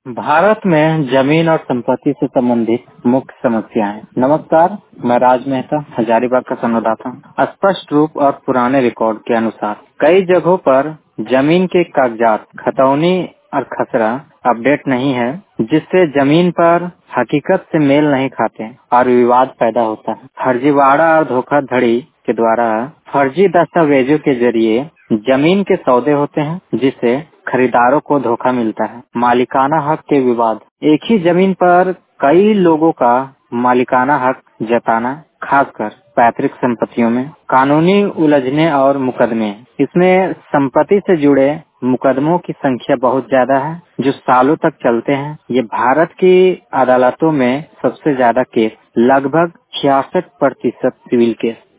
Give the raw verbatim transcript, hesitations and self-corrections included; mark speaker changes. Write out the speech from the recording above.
Speaker 1: भारत में जमीन और संपत्ति से संबंधित मुख्य समस्याएं। नमस्कार, मैं राज मेहता, हजारीबाग का संवाददाता हूं। स्पष्ट रूप और पुराने रिकॉर्ड के अनुसार कई जगहों पर जमीन के कागजात खतौनी और खसरा अपडेट नहीं है, जिससे जमीन पर हकीकत से मेल नहीं खाते और विवाद पैदा होता है। फर्जीवाड़ा और धोखाधड़ी के द्वारा फर्जी दस्तावेजों के जरिए जमीन के सौदे होते हैं, जिससे खरीदारों को धोखा मिलता है। मालिकाना हक के विवाद। एक ही जमीन पर कई लोगों का मालिकाना हक जताना, खासकर पैतृक संपत्तियों में कानूनी उलझने और मुकदमे। इसमें संपत्ति से जुड़े मुकदमों की संख्या बहुत ज्यादा है, जो सालों तक चलते हैं। ये भारत की अदालतों में सबसे ज्यादा केस, लगभग छियासठ प्रतिशत सिविल केस।